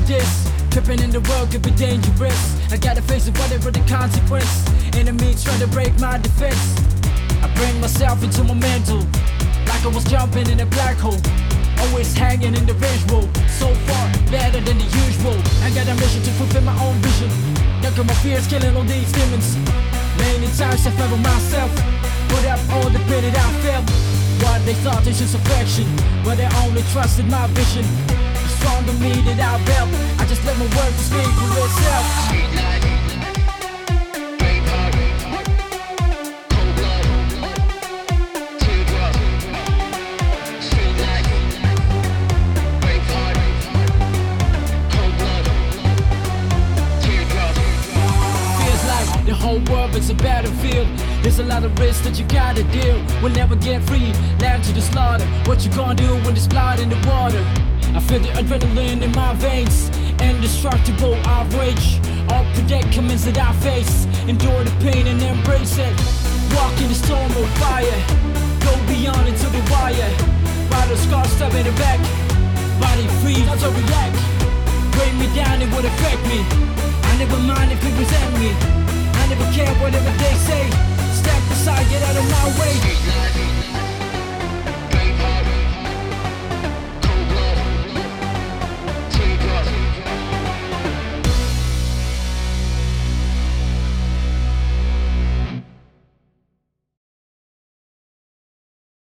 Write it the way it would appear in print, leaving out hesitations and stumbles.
this. Tripping in the world could be dangerous. I gotta face it, whatever the consequence. Enemies trying to break my defense. I bring myself into my mental, like I was jumping in a black hole. Always hanging in the visual, so far better than the usual. I got a mission to fulfill my own vision. Look at my fears killing all these demons. Many times I fell on myself, put up all the pain that I felt. What they thought is just affection, but they only trusted my vision. The stronger me that I built, I just let my words speak for itself. Street life, brave heart, cold blood, teardrop. Street life, brave heart, cold blood, teardrop. Feels like the whole world is a battlefield. There's a lot of risks that you gotta deal. We'll never get free, land to the slaughter. What you gonna do when there's blood in the water? I feel the adrenaline in my veins, indestructible outrage. All predicaments that I face, endure the pain and embrace it. Walk in the storm of fire, go beyond into the wire. Battle scars stuck in the back, body free, not to react. Break me down, it would affect me. I never mind if it resent me. I never care whatever they say. Step aside, get out of my way. Street life.